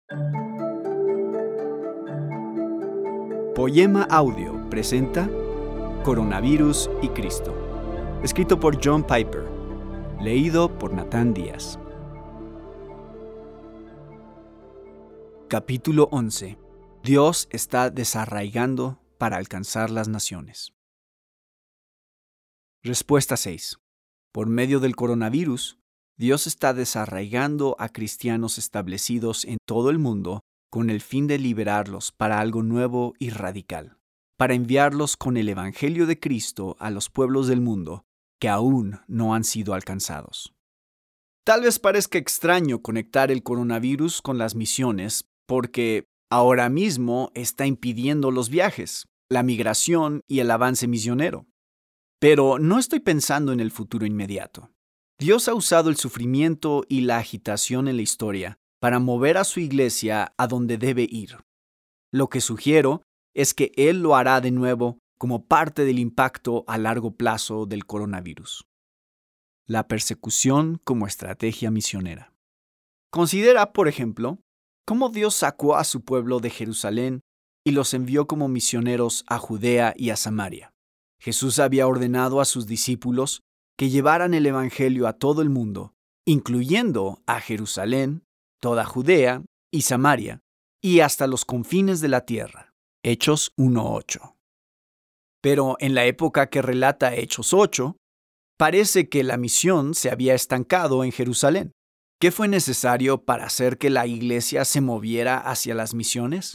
Poema Audio presenta Coronavirus y Cristo, escrito por John Piper, leído por Natán Díaz. Capítulo 11. Dios está desarraigando para alcanzar las naciones. Respuesta 6. Por medio del coronavirus, Dios está desarraigando a cristianos establecidos en todo el mundo con el fin de liberarlos para algo nuevo y radical, para enviarlos con el Evangelio de Cristo a los pueblos del mundo que aún no han sido alcanzados. Tal vez parezca extraño conectar el coronavirus con las misiones porque ahora mismo está impidiendo los viajes, la migración y el avance misionero. Pero no estoy pensando en el futuro inmediato. Dios ha usado el sufrimiento y la agitación en la historia para mover a su iglesia a donde debe ir. Lo que sugiero es que Él lo hará de nuevo como parte del impacto a largo plazo del coronavirus. La persecución como estrategia misionera. Considera, por ejemplo, cómo Dios sacó a su pueblo de Jerusalén y los envió como misioneros a Judea y a Samaria. Jesús había ordenado a sus discípulos que llevaran el Evangelio a todo el mundo, incluyendo a Jerusalén, toda Judea y Samaria, y hasta los confines de la tierra. Hechos 1:8. Pero en la época que relata Hechos 8, parece que la misión se había estancado en Jerusalén. ¿Qué fue necesario para hacer que la iglesia se moviera hacia las misiones?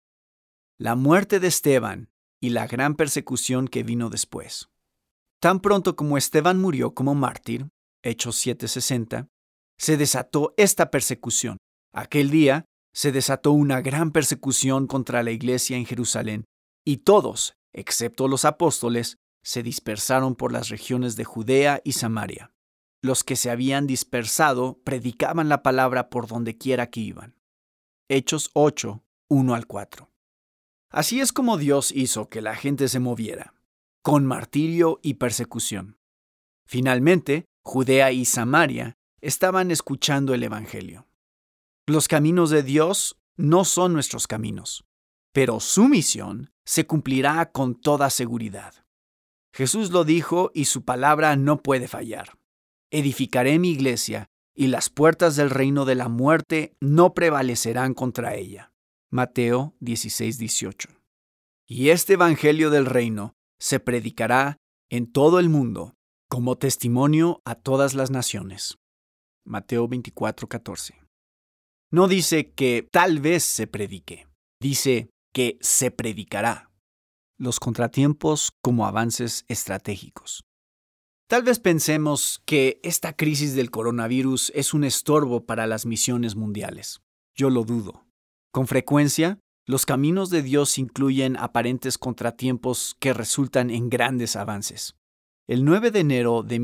La muerte de Esteban y la gran persecución que vino después. Tan pronto como Esteban murió como mártir, Hechos 7:60, se desató esta persecución. Aquel día se desató una gran persecución contra la iglesia en Jerusalén, y todos, excepto los apóstoles, se dispersaron por las regiones de Judea y Samaria. Los que se habían dispersado predicaban la palabra por donde quiera que iban. Hechos 8, 1-4. Así es como Dios hizo que la gente se moviera, con martirio y persecución. Finalmente, Judea y Samaria estaban escuchando el Evangelio. Los caminos de Dios no son nuestros caminos, pero su misión se cumplirá con toda seguridad. Jesús lo dijo y su palabra no puede fallar. Edificaré mi iglesia y las puertas del reino de la muerte no prevalecerán contra ella. Mateo 16:18. Y este Evangelio del reino se predicará en todo el mundo como testimonio a todas las naciones. Mateo 24:14. No dice que tal vez se predique, dice que se predicará. Los contratiempos como avances estratégicos. Tal vez pensemos que esta crisis del coronavirus es un estorbo para las misiones mundiales. Yo lo dudo. Con frecuencia, los caminos de Dios incluyen aparentes contratiempos que resultan en grandes avances. El 9 de enero de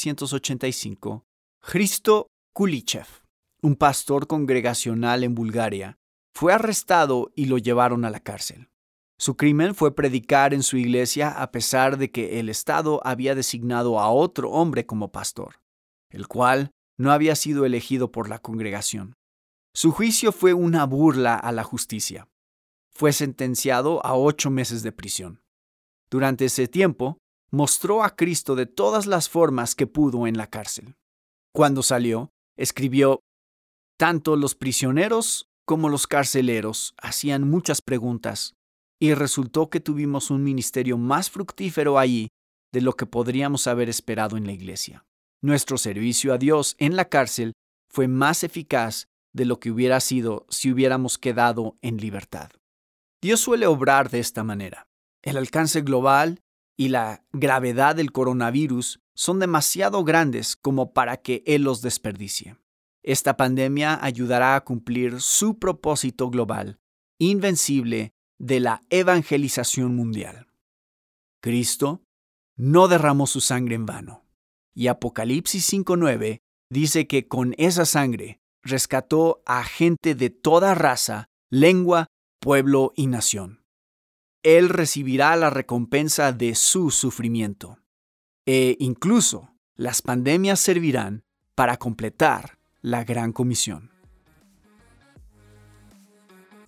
1985, Hristo Kulichev, un pastor congregacional en Bulgaria, fue arrestado y lo llevaron a la cárcel. Su crimen fue predicar en su iglesia a pesar de que el Estado había designado a otro hombre como pastor, el cual no había sido elegido por la congregación. Su juicio fue una burla a la justicia. Fue sentenciado a 8 meses de prisión. Durante ese tiempo, mostró a Cristo de todas las formas que pudo en la cárcel. Cuando salió, escribió: tanto los prisioneros como los carceleros hacían muchas preguntas, y resultó que tuvimos un ministerio más fructífero allí de lo que podríamos haber esperado en la iglesia. Nuestro servicio a Dios en la cárcel fue más eficaz de lo que hubiera sido si hubiéramos quedado en libertad. Dios suele obrar de esta manera. El alcance global y la gravedad del coronavirus son demasiado grandes como para que Él los desperdicie. Esta pandemia ayudará a cumplir su propósito global, invencible, de la evangelización mundial. Cristo no derramó su sangre en vano, y Apocalipsis 5:9 dice que con esa sangre rescató a gente de toda raza, lengua, pueblo y nación. Él recibirá la recompensa de su sufrimiento. E incluso las pandemias servirán para completar la gran comisión.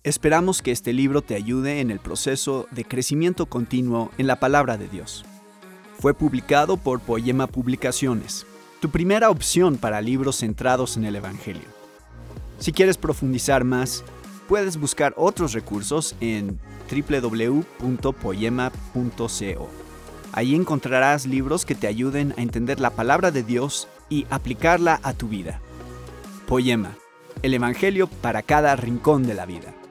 Esperamos que este libro te ayude en el proceso de crecimiento continuo en la palabra de Dios. Fue publicado por Poema Publicaciones, tu primera opción para libros centrados en el Evangelio. Si quieres profundizar más, puedes buscar otros recursos en www.poema.co. Ahí encontrarás libros que te ayuden a entender la palabra de Dios y aplicarla a tu vida. Poema, el Evangelio para cada rincón de la vida.